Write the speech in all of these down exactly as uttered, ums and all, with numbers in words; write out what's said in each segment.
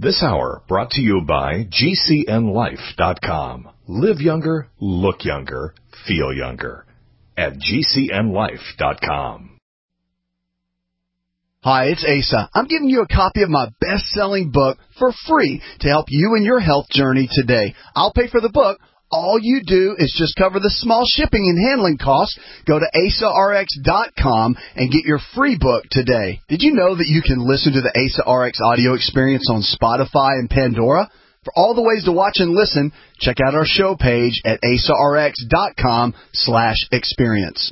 This hour brought to you by G C N life dot com. Live younger, look younger, feel younger at G C N life dot com. Hi, it's Asa. I'm giving you a copy of my best-selling book for free to help you in your health journey today. I'll pay for the book. All you do is just cover the small shipping and handling costs. Go to asa r x dot com and get your free book today. Did you know that you can listen to the Asa R X audio experience on Spotify and Pandora? For all the ways to watch and listen, check out our show page at asa r x dot com slash experience.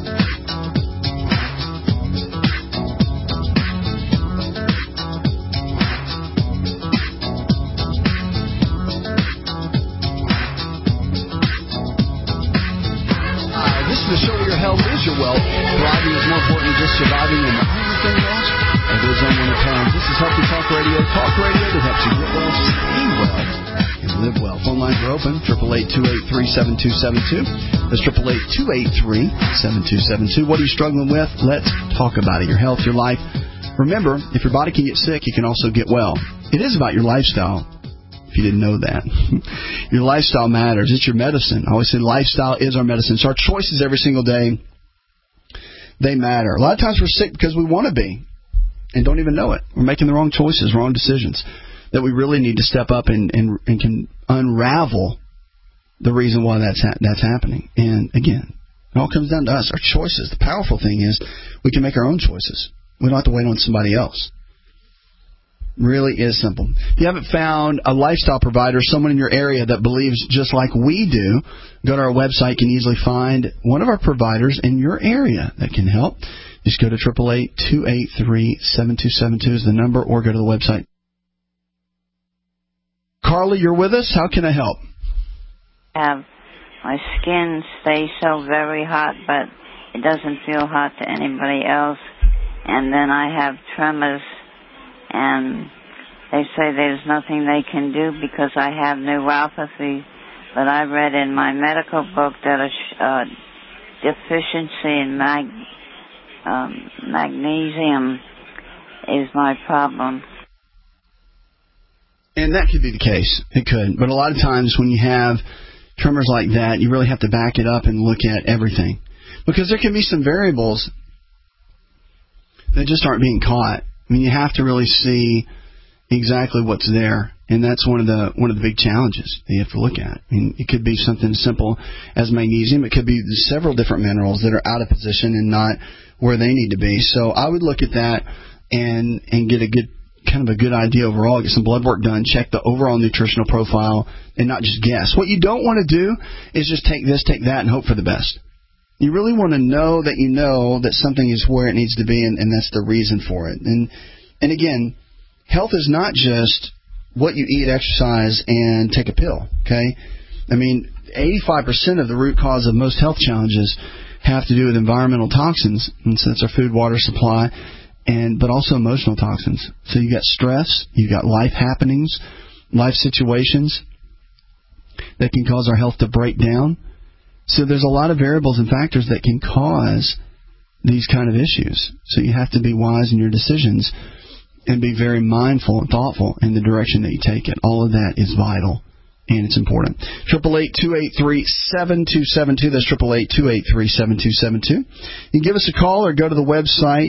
The show where your health is your wealth. Thriving is more important than just surviving and everything else. And goes on one at a time. This is Healthy Talk Radio. Talk radio that helps you get well, stay well, and live well. Phone lines are open. eight eight eight, two eight three, seven two seven two. That's eight eight eight, two eight three, seven two seven two. What are you struggling with? Let's talk about it. Your health, your life. Remember, if your body can get sick, you can also get well. It is about your lifestyle. If you didn't know that. Your lifestyle matters. It's your medicine. I always say lifestyle is our medicine. So our choices every single day, they matter. A lot of times we're sick because we want to be and don't even know it. We're making the wrong choices, wrong decisions that we really need to step up and, and, and can unravel the reason why that's ha- that's happening. And again, it all comes down to us, our choices. The powerful thing is we can make our own choices. We don't have to wait on somebody else. Really is simple. If you haven't found a lifestyle provider, someone in your area that believes just like we do, go to our website. You can easily find one of our providers in your area that can help. Just go to eight eight eight, two eight three, seven two seven two is the number, or go to the website. Carly, you're with us. How can I help? Um, my skin stays so very hot, but it doesn't feel hot to anybody else. And then I have tremors. And they say there's nothing they can do because I have neuropathy. But I read in my medical book that a uh, deficiency in mag, um, magnesium is my problem. And that could be the case. It could. But a lot of times when you have tremors like that, you really have to back it up and look at everything. Because there can be some variables that just aren't being caught. I mean, you have to really see exactly what's there, and that's one of the one of the big challenges that you have to look at. I mean, it could be something as simple as magnesium. It could be several different minerals that are out of position and not where they need to be. So I would look at that and and get a good kind of a good idea overall. Get some blood work done. Check the overall nutritional profile, and not just guess. What you don't want to do is just take this, take that, and hope for the best. You really want to know that you know that something is where it needs to be, and, and that's the reason for it. And and again, health is not just what you eat, exercise, and take a pill, okay? I mean, eighty-five percent of the root cause of most health challenges have to do with environmental toxins, and so that's our food, water supply, and but also emotional toxins. So you got stress, you got life happenings, life situations that can cause our health to break down. So there's a lot of variables and factors that can cause these kind of issues. So you have to be wise in your decisions and be very mindful and thoughtful in the direction that you take it. All of that is vital, and it's important. eight eight eight, two eight three, seven two seven two. That's eight eight eight, two eight three, seven two seven two. You can give us a call or go to the website,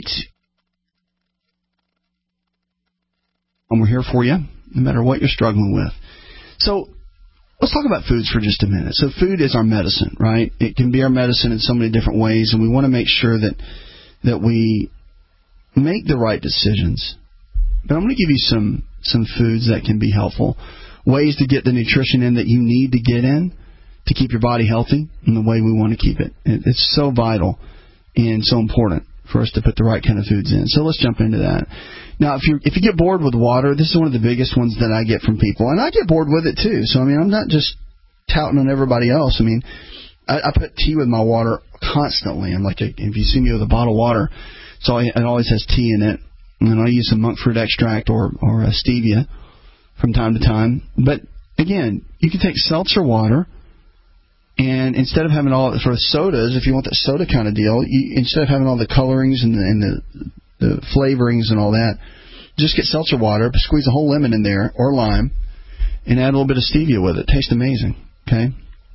and we're here for you, no matter what you're struggling with. So let's talk about foods for just a minute. So food is our medicine, right? It can be our medicine in so many different ways, and we want to make sure that that we make the right decisions. But I'm going to give you some, some foods that can be helpful, ways to get the nutrition in that you need to get in to keep your body healthy in the way we want to keep it. It's so vital and so important for us to put the right kind of foods in. So let's jump into that. Now, if you if you get bored with water, this is one of the biggest ones that I get from people, and I get bored with it too. So I mean, I'm not just touting on everybody else. I mean, I, I put tea with my water constantly. I'm like, if you see me with a bottle of water, so it always has tea in it, and I use some monk fruit extract or or a stevia from time to time. But again, you can take seltzer water, and instead of having all for sodas, if you want that soda kind of deal, you, instead of having all the colorings and the, and the the flavorings and all that, just get seltzer water, squeeze a whole lemon in there, or lime, and add a little bit of stevia with it. Tastes amazing, okay?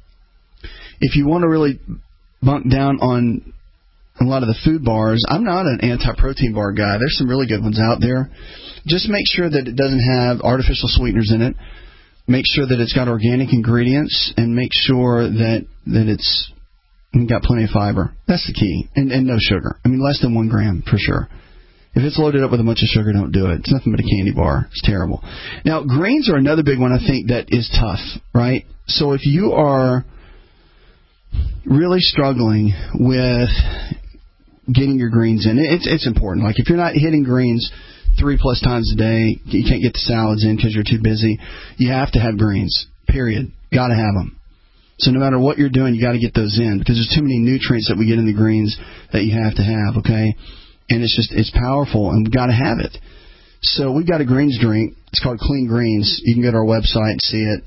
If you want to really bunk down on a lot of the food bars, I'm not an anti-protein bar guy. There's some really good ones out there. Just make sure that it doesn't have artificial sweeteners in it. Make sure that it's got organic ingredients, and make sure that, that it's got plenty of fiber. That's the key. And, and no sugar. I mean, less than one gram for sure. If it's loaded up with a bunch of sugar, don't do it. It's nothing but a candy bar. It's terrible. Now, greens are another big one I think that is tough, right? So if you are really struggling with getting your greens in, it's it's important. Like if you're not hitting greens three plus times a day, you can't get the salads in because you're too busy, you have to have greens, period. Got to have them. So no matter what you're doing, you got to get those in because there's too many nutrients that we get in the greens that you have to have, okay? And it's just, it's powerful, and we've got to have it. So we've got a greens drink. It's called Clean Greens. You can go to our website and see it.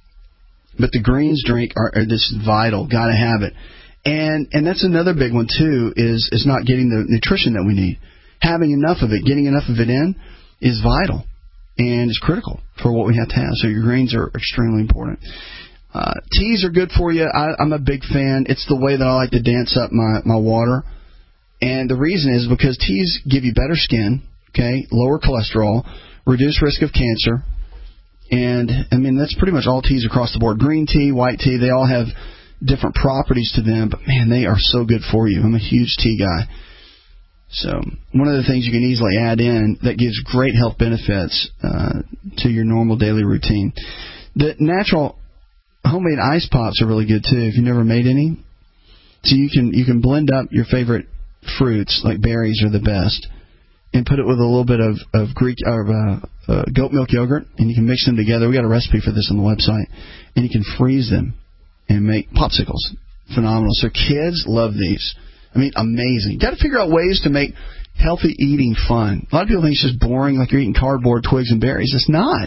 But the greens drink are, are this vital. Got to have it. And and that's another big one, too, is, is not getting the nutrition that we need. Having enough of it, getting enough of it in is vital. And it's critical for what we have to have. So your greens are extremely important. Uh, teas are good for you. I, I'm a big fan. It's the way that I like to dance up my, my water. And the reason is because teas give you better skin, okay, lower cholesterol, reduce risk of cancer. And, I mean, that's pretty much all teas across the board. Green tea, white tea, they all have different properties to them. But, man, they are so good for you. I'm a huge tea guy. So one of the things you can easily add in that gives great health benefits uh, to your normal daily routine. The natural homemade ice pops are really good, too, if you've never made any. So you can you can blend up your favorite fruits, like berries are the best, and put it with a little bit of, of Greek or uh, uh, goat milk yogurt, and you can mix them together. We got a recipe for this on the website, and you can freeze them and make popsicles. Phenomenal. So kids love these. I mean, amazing. Got to figure out ways to make healthy eating fun. A lot of people think it's just boring, like you're eating cardboard, twigs, and berries. It's not.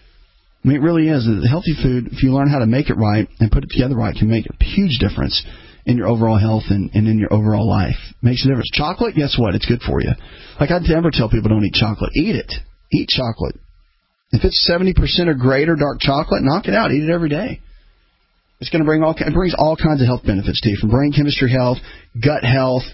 I mean, it really is. The healthy food, if you learn how to make it right and put it together right, can make a huge difference in your overall health and, and in your overall life. Makes a difference. Chocolate, guess what? It's good for you. Like I never tell people don't eat chocolate. Eat it. Eat chocolate. If it's seventy percent or greater dark chocolate, knock it out. Eat it every day. It's going to bring all it brings all kinds of health benefits to you, from brain chemistry health, gut health,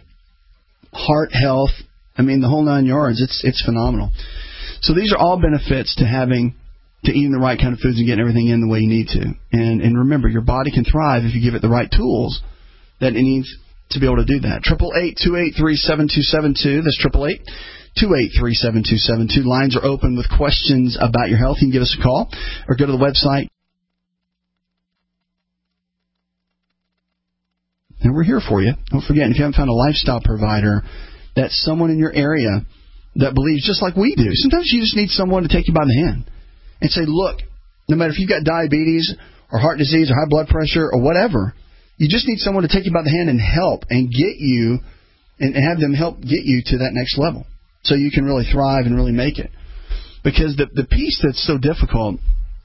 heart health. I mean, the whole nine yards. It's it's phenomenal. So these are all benefits to having to eating the right kind of foods and getting everything in the way you need to. And and remember, your body can thrive if you give it the right tools that it needs to be able to do that. Triple eight two eight three seven two seven two. That's triple eight two eight three seven two seven two. Lines are open with questions about your health. You can give us a call or go to the website. And we're here for you. Don't forget, if you haven't found a lifestyle provider, that's someone in your area that believes just like we do. Sometimes you just need someone to take you by the hand and say, look, no matter if you've got diabetes or heart disease or high blood pressure or whatever, you just need someone to take you by the hand and help and get you and have them help get you to that next level so you can really thrive and really make it. Because the the piece that's so difficult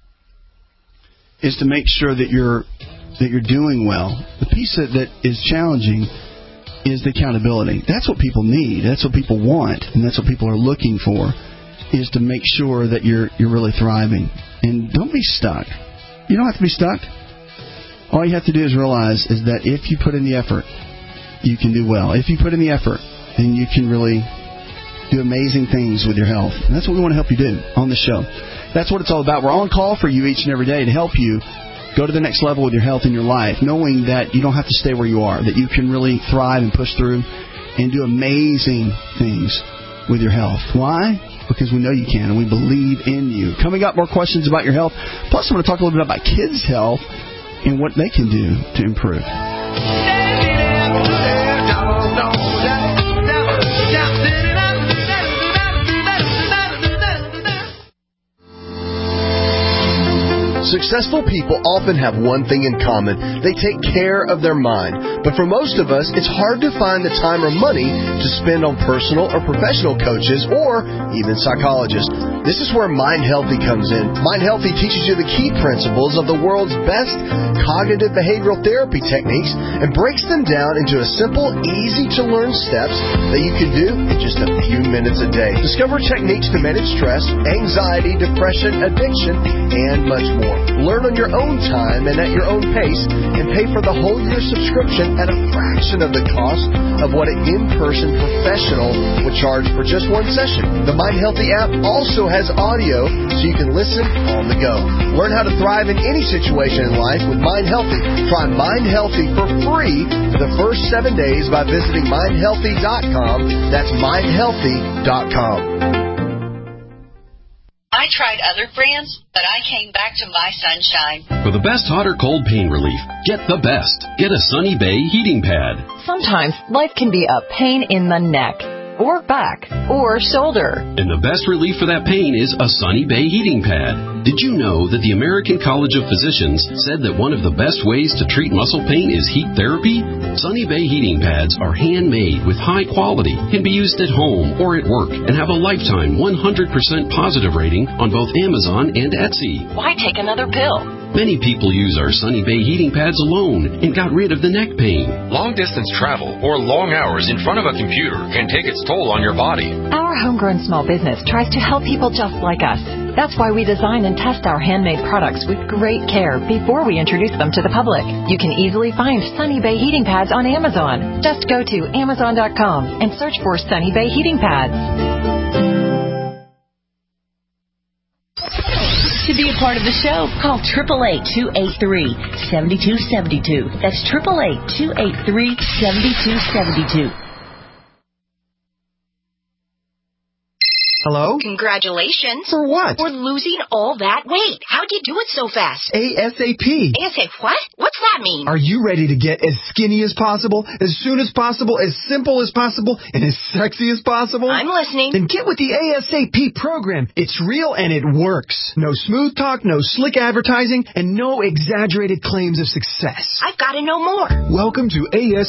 is to make sure that you're that you're doing well. The piece that, that is challenging is the accountability. That's what people need. That's what people want, and that's what people are looking for, is to make sure that you're you're really thriving. And don't be stuck. You don't have to be stuck. All you have to do is realize is that if you put in the effort, you can do well. If you put in the effort, then you can really do amazing things with your health. And that's what we want to help you do on the show. That's what it's all about. We're on call for you each and every day to help you go to the next level with your health and your life, knowing that you don't have to stay where you are, that you can really thrive and push through and do amazing things with your health. Why? Because we know you can, and we believe in you. Coming up, more questions about your health. Plus, I'm going to talk a little bit about kids' health and what they can do to improve. Successful people often have one thing in common. They take care of their mind. But for most of us, it's hard to find the time or money to spend on personal or professional coaches or even psychologists. This is where Mind Healthy comes in. Mind Healthy teaches you the key principles of the world's best cognitive behavioral therapy techniques and breaks them down into a simple, easy-to-learn steps that you can do in just a few minutes a day. Discover techniques to manage stress, anxiety, depression, addiction, and much more. Learn on your own time and at your own pace, and pay for the whole year subscription at a fraction of the cost of what an in-person professional would charge for just one session. The Mind Healthy app also has audio so you can listen on the go. Learn how to thrive in any situation in life with Mind Healthy. Try Mind Healthy for free for the first seven days by visiting mind healthy dot com. That's mind healthy dot com. I tried other brands, but I came back to My Sunshine. For the best hot or cold pain relief, get the best. Get a Sunny Bay heating pad. Sometimes life can be a pain in the neck, or back, or shoulder. And the best relief for that pain is a Sunny Bay heating pad. Did you know that the American College of Physicians said that one of the best ways to treat muscle pain is heat therapy? Sunny Bay heating pads are handmade with high quality, can be used at home or at work, and have a lifetime one hundred percent positive rating on both Amazon and Etsy. Why take another pill? Many people use our Sunny Bay heating pads alone and got rid of the neck pain. Long-distance travel or long hours in front of a computer can take its toll on your body. Our homegrown small business tries to help people just like us. That's why we design and test our handmade products with great care before we introduce them to the public. You can easily find Sunny Bay heating pads on Amazon. Just go to amazon dot com and search for Sunny Bay heating pads. To be a part of the show, call eight eight eight, two eight three, seven two seven two. That's eight eight eight, two eight three, seven two seven two. Hello? Congratulations. For what? For losing all that weight. How'd you do it so fast? ASAP. ASAP what? What's that mean? Are you ready to get as skinny as possible, as soon as possible, as simple as possible, and as sexy as possible? I'm listening. Then get with the ASAP program. It's real and it works. No smooth talk, no slick advertising, and no exaggerated claims of success. I've got to know more. Welcome to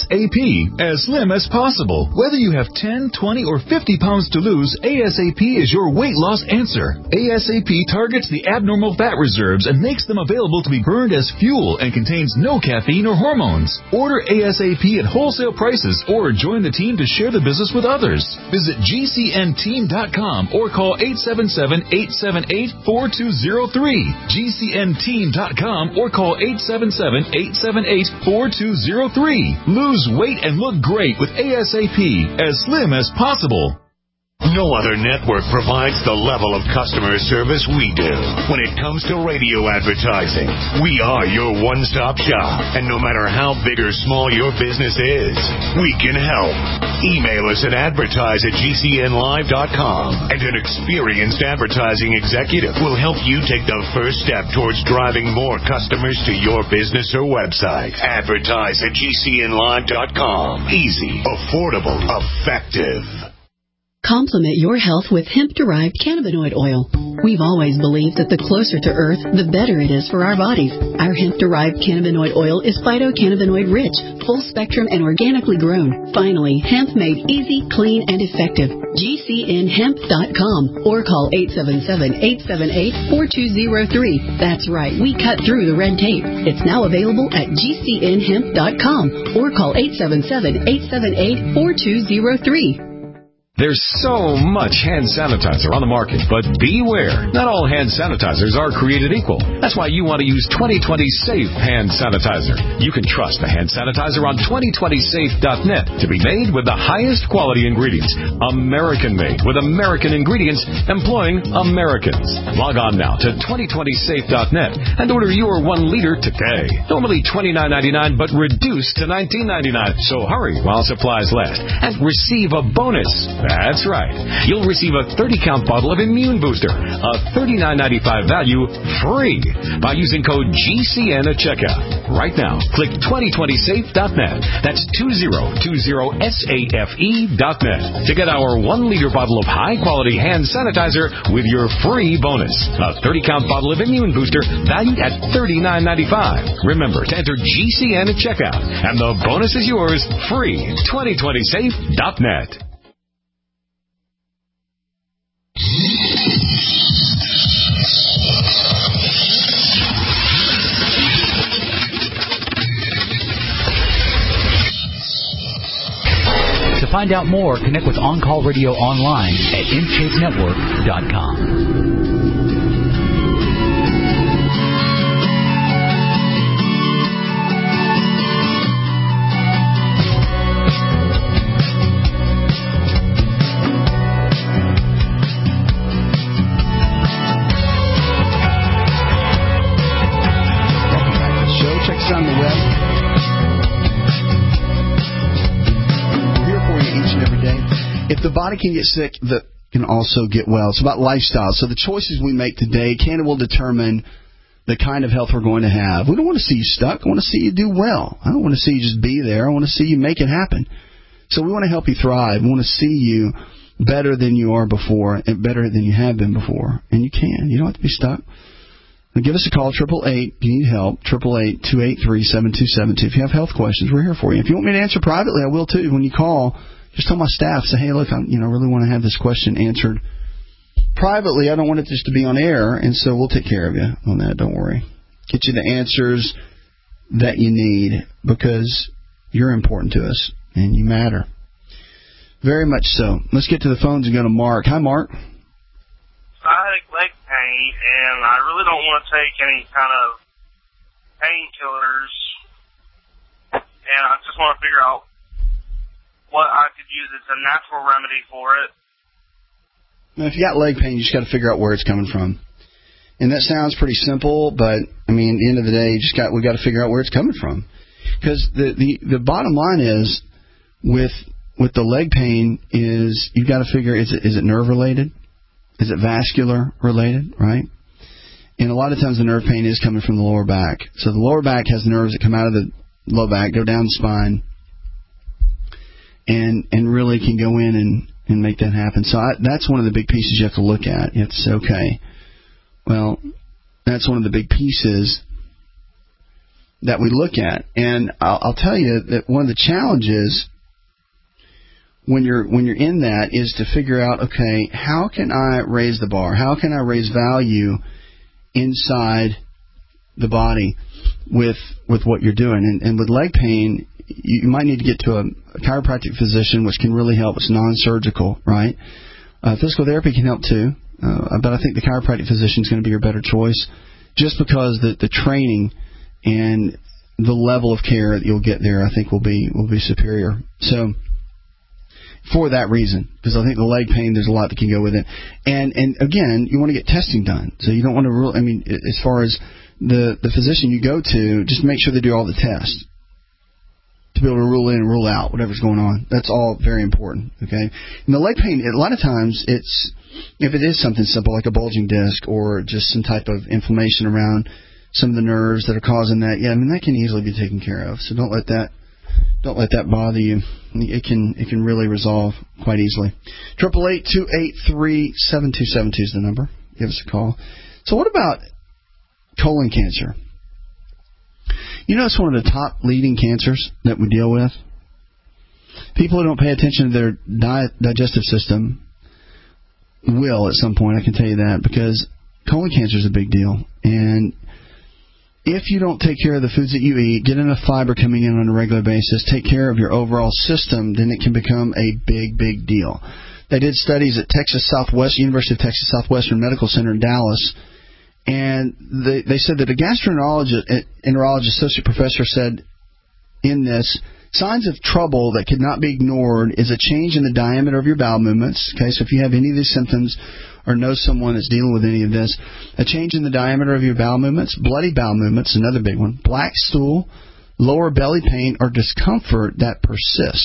ASAP, as slim as possible. Whether you have ten, twenty, or fifty pounds to lose, ASAP is your weight loss answer. ASAP targets the abnormal fat reserves and makes them available to be burned as fuel and contains no caffeine or hormones. Order ASAP at wholesale prices or join the team to share the business with others. Visit G C N team dot com or call eight seven seven, eight seven eight, four two zero three. G C N team dot com or call eight seven seven, eight seven eight, four two zero three. Lose weight and look great with ASAP, as slim as possible. No other network provides the level of customer service we do. When it comes to radio advertising, we are your one-stop shop. And no matter how big or small your business is, we can help. Email us at advertise at G C N live dot com, and an experienced advertising executive will help you take the first step towards driving more customers to your business or website. Advertise at G C N live dot com. Easy, affordable, effective. Complement your health with hemp-derived cannabinoid oil. We've always believed that the closer to Earth, the better it is for our bodies. Our hemp-derived cannabinoid oil is phytocannabinoid-rich, full-spectrum, and organically grown. Finally, hemp made easy, clean, and effective. G C N hemp dot com or call eight seven seven, eight seven eight, four two zero three. That's right, we cut through the red tape. It's now available at G C N hemp dot com or call eight seven seven, eight seven eight, four two zero three. There's so much hand sanitizer on the market, but beware. Not all hand sanitizers are created equal. That's why you want to use twenty twenty Safe Hand Sanitizer. You can trust the hand sanitizer on twenty twenty safe dot net to be made with the highest quality ingredients. American-made with American ingredients employing Americans. Log on now to twenty twenty safe dot net and order your one liter today. Normally twenty-nine ninety-nine, but reduced to nineteen ninety-nine. So hurry while supplies last and receive a bonus. That's right. You'll receive a thirty-count bottle of Immune Booster, a thirty-nine ninety-five value, free by using code G C N at checkout. Right now, click twenty twenty safe dot net. That's twenty twenty safe dot net to get our one-liter bottle of high-quality hand sanitizer with your free bonus. A thirty-count bottle of Immune Booster valued at thirty-nine ninety-five. Remember to enter G C N at checkout, and the bonus is yours free. twenty twenty safe dot net. To find out more, connect with On Call Radio online at in shape network dot com. On the web. We're here for you each and every day. If the body can get sick, the can also get well. It's about lifestyle. So the choices we make today can and will determine the kind of health we're going to have. We don't want to see you stuck. I want to see you do well. I don't want to see you just be there. I want to see you make it happen. So we want to help you thrive. We want to see you better than you are before and better than you have been before. And you can. You don't have to be stuck. Give us a call, eight eight eight, if you need help, eight eight eight, two eight three, seven two seven two. If you have health questions, we're here for you. If you want me to answer privately, I will too. When you call, just tell my staff, say, hey, look, I you know, really want to have this question answered privately. I don't want it just to be on air, and so we'll take care of you on that. Don't worry. Get you the answers that you need because you're important to us and you matter. Very much so. Let's get to the phones and go to Mark. Hi, Mark. I had leg pain, and I really don't want to take any kind of painkillers, and I just want to figure out what I could use as a natural remedy for it. Now, if you got leg pain, you just got to figure out where it's coming from. And that sounds pretty simple, but, I mean, at the end of the day, you just got we got to figure out where it's coming from. Because the, the, the bottom line is, with with the leg pain, is you've got to figure, is it is it nerve-related? Is it vascular related, right? And a lot of times the nerve pain is coming from the lower back. So the lower back has nerves that come out of the low back, go down the spine, and and really can go in and, and make that happen. So I, that's one of the big pieces you have to look at. You have to say, okay, well, that's one of the big pieces that we look at. And I'll, I'll tell you that one of the challenges when you're when you're in that is to figure out, okay, how can I raise the bar? How can I raise value inside the body with with what you're doing? And, and with leg pain, you, you might need to get to a, a chiropractic physician, which can really help. It's non-surgical, right? Uh, physical therapy can help too, uh, but I think the chiropractic physician is going to be your better choice, just because the the training and the level of care that you'll get there, I think, will be will be superior. So. For that reason, because I think the leg pain, there's a lot that can go with it. And, and again, you want to get testing done. So you don't want to rule, I mean, as far as the, the physician you go to, just make sure they do all the tests to be able to rule in and rule out whatever's going on. That's all very important, okay? And the leg pain, a lot of times, it's, if it is something simple like a bulging disc or just some type of inflammation around some of the nerves that are causing that, yeah, I mean, that can easily be taken care of. So don't let that Don't let that bother you. It can it can really resolve quite easily. Triple eight two eight three seven two seven two is the number. Give us a call. So what about colon cancer? You know, it's one of the top leading cancers that we deal with. People who don't pay attention to their diet, digestive system will at some point. I can tell you that, because colon cancer is a big deal. And if you don't take care of the foods that you eat, get enough fiber coming in on a regular basis, take care of your overall system, then it can become a big, big deal. They did studies at Texas Southwest, University of Texas Southwestern Medical Center in Dallas, and they, they said that a gastroenterologist, enterologist associate professor said in this, signs of trouble that could not be ignored is a change in the diameter of your bowel movements. Okay, so if you have any of these symptoms or know someone that's dealing with any of this, a change in the diameter of your bowel movements, bloody bowel movements, another big one, black stool, lower belly pain, or discomfort that persists.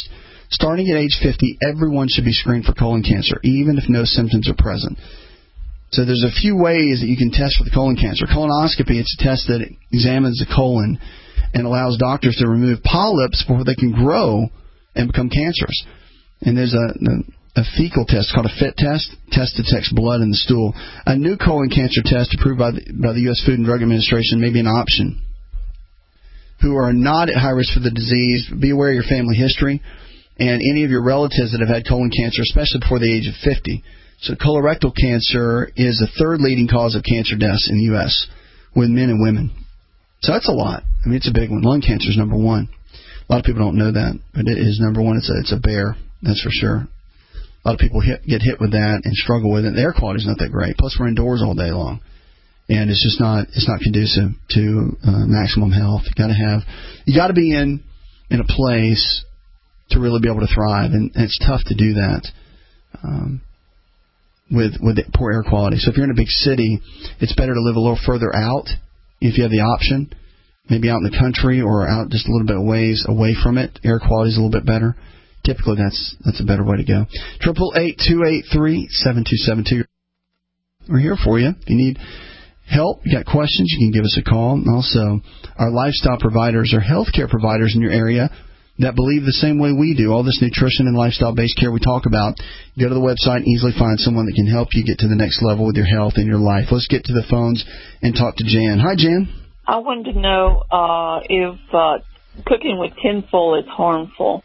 Starting at age fifty, everyone should be screened for colon cancer, even if no symptoms are present. So there's a few ways that you can test for the colon cancer. Colonoscopy, it's a test that examines the colon and allows doctors to remove polyps before they can grow and become cancerous. And there's a, a fecal test called a F I T test. Test detects blood in the stool. A new colon cancer test approved by the, by the U S Food and Drug Administration may be an option. Who are not at high risk for the disease, be aware of your family history and any of your relatives that have had colon cancer, especially before the age of fifty. So colorectal cancer is the third leading cause of cancer deaths in the U S with men and women. So that's a lot. I mean, it's a big one. Lung cancer is number one. A lot of people don't know that, but it is number one. It's a, it's a bear, that's for sure. A lot of people hit, get hit with that and struggle with it. The air quality is not that great. Plus, we're indoors all day long, and it's just not it's not conducive to uh, maximum health. You got to have you got to be in in a place to really be able to thrive, and, and it's tough to do that um, with with the poor air quality. So if you're in a big city, it's better to live a little further out if you have the option. Maybe out in the country or out just a little bit of ways away from it. Air quality is a little bit better. Typically, that's that's a better way to go. Triple eight two eight three seven two seven two. We're here for you. If you need help, you got questions, you can give us a call. And also, our lifestyle providers are healthcare providers in your area that believe the same way we do. All this nutrition and lifestyle-based care we talk about. You go to the website and easily find someone that can help you get to the next level with your health and your life. Let's get to the phones and talk to Jan. Hi, Jan. I wanted to know uh, if uh, cooking with tinfoil is harmful.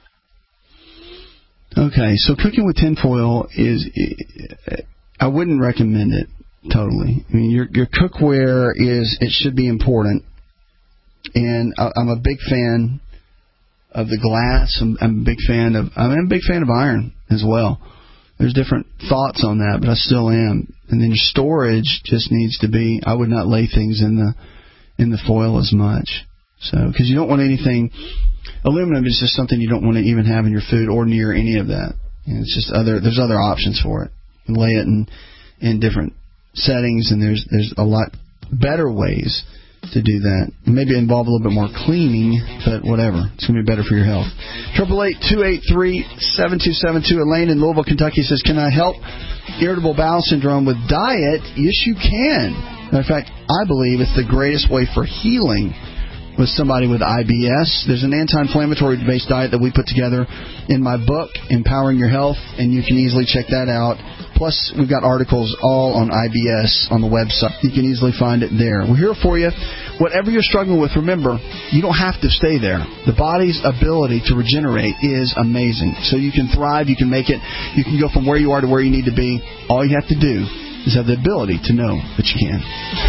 Okay, so cooking with tinfoil is, I wouldn't recommend it totally. I mean, your your cookware is, it should be important. And I, I'm a big fan of the glass. I'm, I'm a big fan of, I'm a big fan of iron as well. There's different thoughts on that, but I still am. And then your storage just needs to be, I would not lay things in the in the foil as much. So, because you don't want anything, aluminum is just something you don't want to even have in your food or near any of that. And it's just other, there's other options for it. You can lay it in, in different settings, and there's there's a lot better ways to do that. Maybe involve a little bit more cleaning, but whatever. It's going to be better for your health. Triple eight two eight three seven two seven two. Elaine in Louisville, Kentucky says, "Can I help irritable bowel syndrome with diet?" Yes, you can. Matter of fact, I believe it's the greatest way for healing with somebody with I B S. There's an anti-inflammatory based diet that we put together in my book, Empowering Your Health, and you can easily check that out. Plus, we've got articles all on I B S on the website. You can easily find it there. We're here for you. Whatever you're struggling with, remember, you don't have to stay there. The body's ability to regenerate is amazing. So you can thrive, you can make it, you can go from where you are to where you need to be. All you have to do is have the ability to know that you can.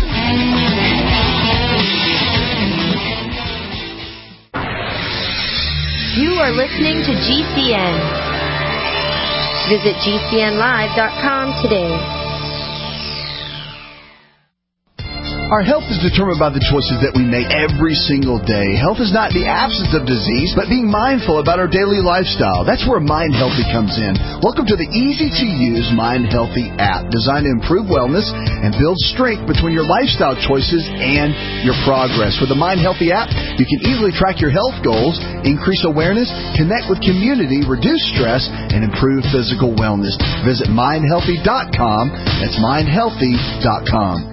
You are listening to G C N. Visit G C N live dot com today. Our health is determined by the choices that we make every single day. Health is not the absence of disease, but being mindful about our daily lifestyle. That's where Mind Healthy comes in. Welcome to the easy-to-use Mind Healthy app, designed to improve wellness and build strength between your lifestyle choices and your progress. With the Mind Healthy app, you can easily track your health goals, increase awareness, connect with community, reduce stress, and improve physical wellness. Visit mind healthy dot com. That's mind healthy dot com.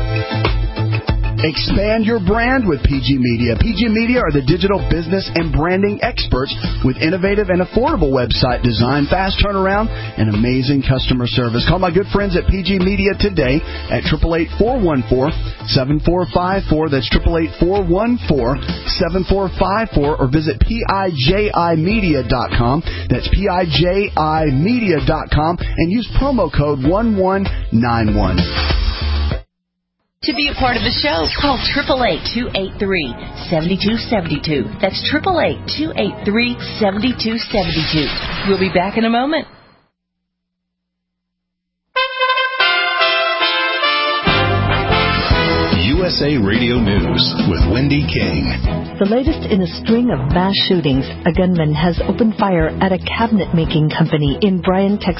Expand your brand with P G Media. P G Media are the digital business and branding experts with innovative and affordable website design, fast turnaround, and amazing customer service. Call my good friends at P G Media today at eight eight eight, four one four, seven four five four. That's eight eight eight, four one four, seven four five four, or visit P I J I media dot com. That's P I J I media dot com and use promo code one one nine one. To be a part of the show, call eight eight eight, two eight three, seven two seven two. That's eight eight eight, two eight three, seven two seven two. We'll be back in a moment. U S A Radio News with Wendy King. The latest in a string of mass shootings, a gunman has opened fire at a cabinet-making company in Bryan, Texas.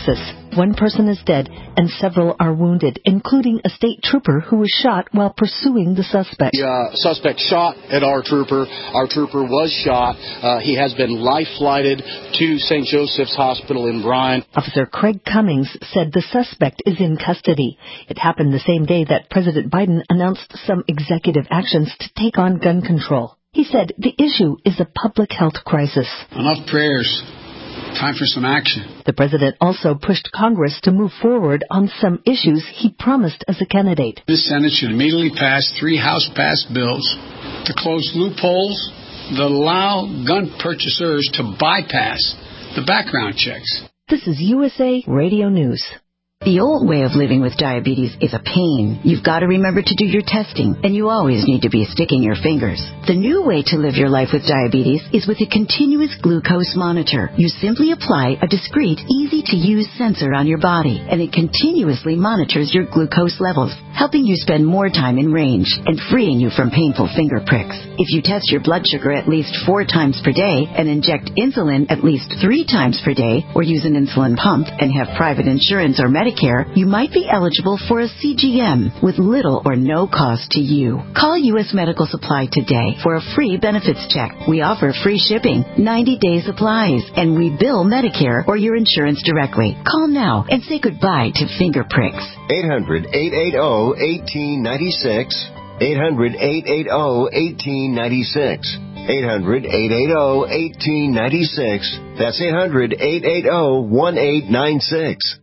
One person is dead and several are wounded, including a state trooper who was shot while pursuing the suspect. The uh, suspect shot at our trooper. Our trooper was shot. Uh, he has been life-flighted to Saint Joseph's Hospital in Bryan. Officer Craig Cummings said the suspect is in custody. It happened the same day that President Biden announced some executive actions to take on gun control. He said the issue is a public health crisis. Enough prayers. Time for some action. The president also pushed Congress to move forward on some issues he promised as a candidate. This Senate should immediately pass three House-passed bills to close loopholes that allow gun purchasers to bypass the background checks. This is U S A Radio News. The old way of living with diabetes is a pain. You've got to remember to do your testing, and you always need to be sticking your fingers. The new way to live your life with diabetes is with a continuous glucose monitor. You simply apply a discreet, easy-to-use sensor on your body, and it continuously monitors your glucose levels, helping you spend more time in range and freeing you from painful finger pricks. If you test your blood sugar at least four times per day and inject insulin at least three times per day, or use an insulin pump and have private insurance or Medicare, you might be eligible for a C G M with little or no cost to you. Call U S Medical Supply today for a free benefits check. We offer free shipping, ninety-day supplies, and we bill Medicare or your insurance directly. Call now and say goodbye to finger pricks. eight hundred, eight eight zero, one eight nine six. eight hundred, eight eight zero, one eight nine six. eight hundred, eight eight zero, one eight nine six. That's eight hundred, eight eight zero, one eight nine six.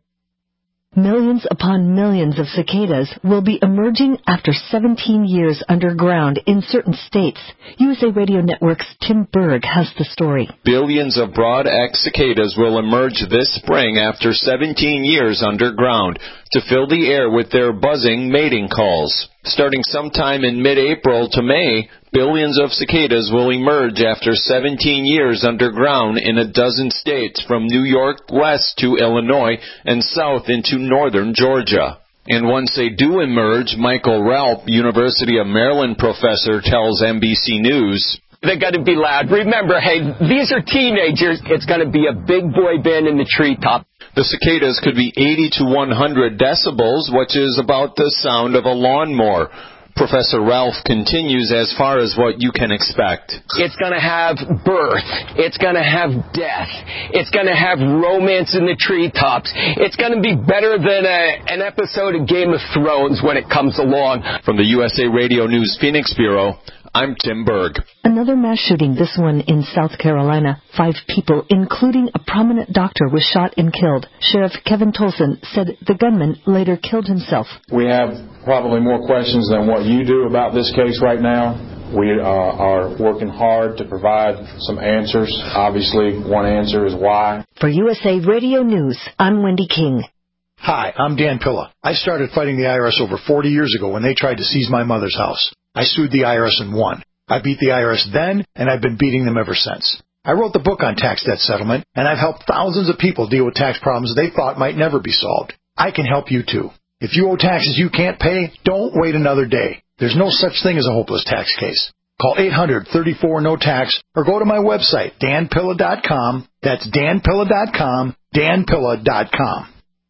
Millions upon millions of cicadas will be emerging after seventeen years underground in certain states. U S A Radio Network's Tim Berg has the story. Billions of broad-X cicadas will emerge this spring after seventeen years underground to fill the air with their buzzing mating calls. Starting sometime in mid-April to May, billions of cicadas will emerge after seventeen years underground in a dozen states from New York west to Illinois and south into northern Georgia. And once they do emerge, Michael Ralph, University of Maryland professor, tells N B C News, they're going to be loud. Remember, hey, these are teenagers. It's going to be a big boy band in the treetop. The cicadas could be eighty to one hundred decibels, which is about the sound of a lawnmower. Professor Ralph continues as far as what you can expect. It's going to have birth. It's going to have death. It's going to have romance in the treetops. It's going to be better than a, an episode of Game of Thrones when it comes along. From the U S A Radio News Phoenix Bureau, I'm Tim Berg. Another mass shooting, this one in South Carolina. Five people, including a prominent doctor, was shot and killed. Sheriff Kevin Tolson said the gunman later killed himself. We have probably more questions than what you do about this case right now. We uh, are working hard to provide some answers. Obviously, one answer is why. For U S A Radio News, I'm Wendy King. Hi, I'm Dan Pilla. I started fighting the I R S over forty years ago when they tried to seize my mother's house. I sued the I R S and won. I beat the I R S then, and I've been beating them ever since. I wrote the book on tax debt settlement, and I've helped thousands of people deal with tax problems they thought might never be solved. I can help you too. If you owe taxes you can't pay, don't wait another day. There's no such thing as a hopeless tax case. Call eight hundred, thirty-four, no tax or go to my website, dan pilla dot com. That's dan pilla dot com, dan pilla dot com.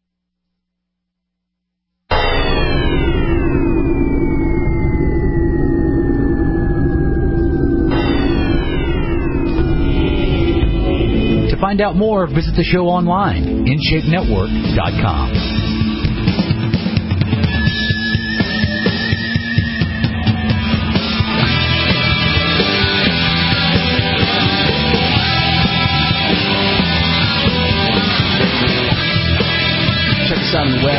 To find out more, visit the show online, in shape network dot com. Check us out on the web.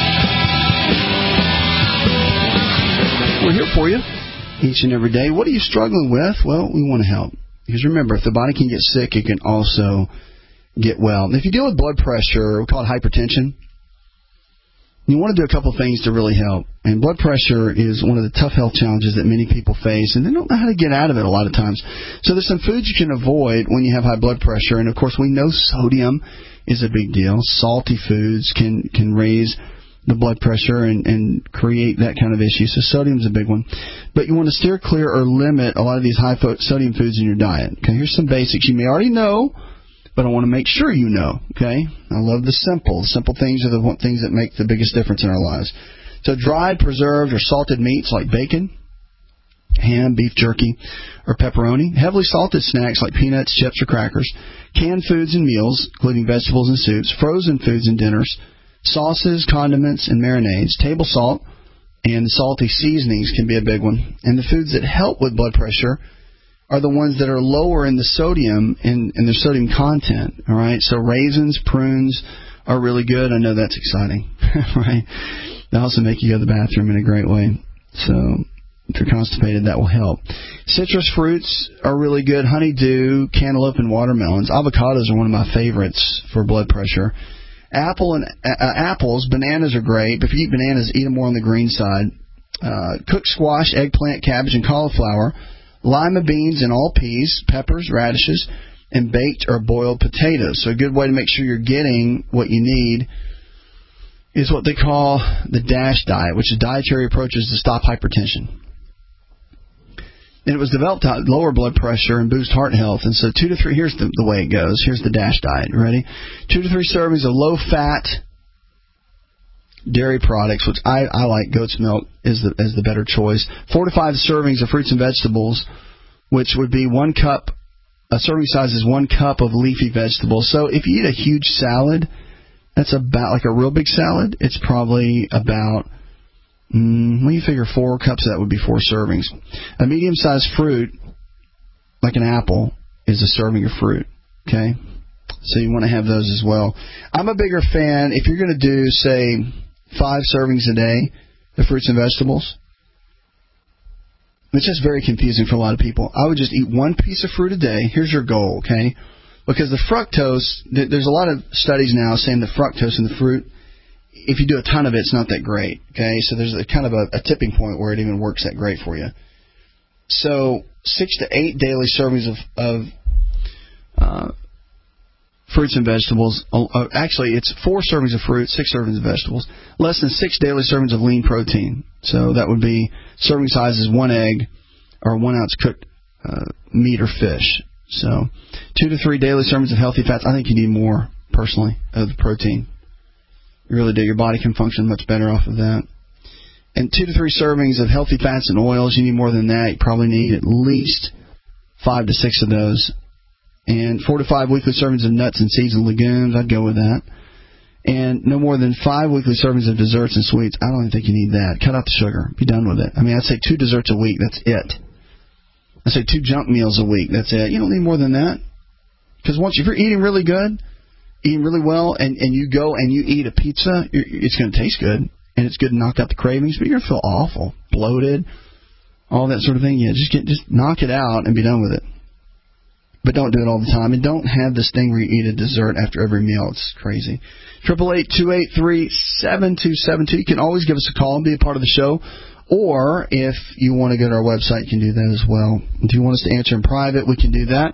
We're here for you each and every day. What are you struggling with? Well, we want to help. Because remember, if the body can get sick, it can also get well. If you deal with blood pressure, we call it hypertension, you want to do a couple of things to really help. And blood pressure is one of the tough health challenges that many people face, and they don't know how to get out of it a lot of times. So there's some foods you can avoid when you have high blood pressure. And, of course, we know sodium is a big deal. Salty foods can, can raise the blood pressure and, and create that kind of issue. So sodium's a big one. But you want to steer clear or limit a lot of these high sodium foods in your diet. Okay, here's some basics you may already know, but I want to make sure you know, okay? I love the simple. The simple things are the things that make the biggest difference in our lives. So dried, preserved, or salted meats like bacon, ham, beef jerky, or pepperoni. Heavily salted snacks like peanuts, chips, or crackers. Canned foods and meals, including vegetables and soups. Frozen foods and dinners. Sauces, condiments, and marinades. Table salt and salty seasonings can be a big one. And the foods that help with blood pressure are the ones that are lower in the sodium, in, in their sodium content. All right, so raisins, prunes are really good. I know that's exciting, right? They also make you go to the bathroom in a great way. So if you're constipated, that will help. Citrus fruits are really good. Honeydew, cantaloupe, and watermelons. Avocados are one of my favorites for blood pressure. Apple and uh, apples, bananas are great, but if you eat bananas, eat them more on the green side. Uh, cooked squash, eggplant, cabbage, and cauliflower. Lima beans and all peas, peppers, radishes, and baked or boiled potatoes. So a good way to make sure you're getting what you need is what they call the DASH diet, which is dietary approaches to stop hypertension. And it was developed to lower blood pressure and boost heart health. And so two to three, here's the, the way it goes. Here's the DASH diet. Ready? Two to three servings of low-fat dairy products, which I, I like. Goat's milk is the, is the better choice. Four to five servings of fruits and vegetables, which would be one cup. A serving size is one cup of leafy vegetables. So if you eat a huge salad, that's about like a real big salad. It's probably about, mm, when you figure four cups, that would be four servings. A medium-sized fruit, like an apple, is a serving of fruit. Okay? So you want to have those as well. I'm a bigger fan, if you're going to do, say, five servings a day of fruits and vegetables, it's just very confusing for a lot of people. I would just eat one piece of fruit a day. Here's your goal, okay? Because the fructose, there's a lot of studies now saying the fructose in the fruit, if you do a ton of it, it's not that great, okay? So there's a kind of a, a tipping point where it even works that great for you. So six to eight daily servings of, of uh, fruits and vegetables. Uh, actually, it's four servings of fruit, six servings of vegetables. Less than six daily servings of lean protein. So that would be serving size is one egg or one ounce cooked uh, meat or fish. So two to three daily servings of healthy fats. I think you need more, personally, of the protein. You really do. Your body can function much better off of that. And two to three servings of healthy fats and oils. You need more than that. You probably need at least five to six of those. And four to five weekly servings of nuts and seeds and legumes. I'd go with that. And no more than five weekly servings of desserts and sweets. I don't even think you need that. Cut out the sugar. Be done with it. I mean, I'd say two desserts a week. That's it. I'd say two junk meals a week. That's it. You don't need more than that. Because once, if you're eating really good, eating really well, and, and you go and you eat a pizza, you're, it's going to taste good. And it's good to knock out the cravings, but you're going to feel awful, bloated, all that sort of thing. Yeah, just get just knock it out and be done with it. But don't do it all the time. And don't have this thing where you eat a dessert after every meal. It's crazy. Triple eight two eight three seven two seven two. You can always give us a call and be a part of the show. Or if you want to go to our website, you can do that as well. If you want us to answer in private, we can do that.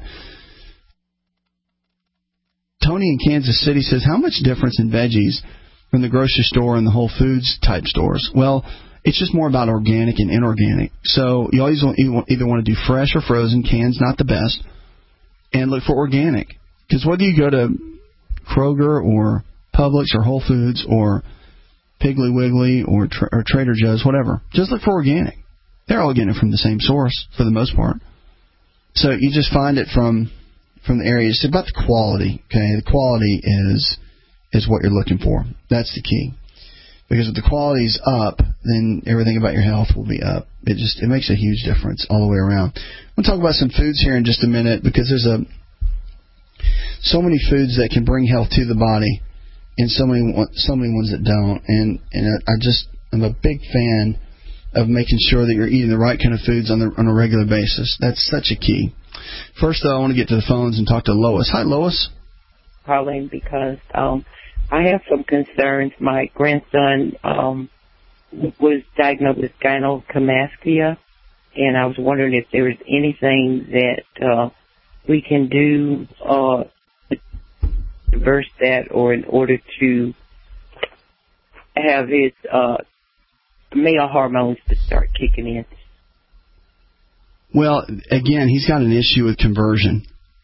Tony in Kansas City says, how much difference in veggies from the grocery store and the Whole Foods type stores? Well, it's just more about organic and inorganic. So you always want, you either want to do fresh or frozen. Canned not the best. And look for organic. Because whether you go to Kroger or Publix or Whole Foods or Piggly Wiggly or, tra- or Trader Joe's, whatever, just look for organic. They're all getting it from the same source for the most part. So you just find it from from the area. It's about the quality. Okay, the quality is is what you're looking for. That's the key. Because if the quality's up, then everything about your health will be up. It just it makes a huge difference all the way around. We'll talk about some foods here in just a minute, because there's a so many foods that can bring health to the body, and so many so many ones that don't. And and I just I'm a big fan of making sure that you're eating the right kind of foods on the on a regular basis. That's such a key. First, though, I want to get to the phones and talk to Lois. Hi, Lois. Calling because um, I have some concerns. My grandson um, was diagnosed with gynecomastia, and I was wondering if there was anything that uh, we can do uh, to reverse that, or in order to have his uh, male hormones to start kicking in. Well, again, he's got an issue with conversion.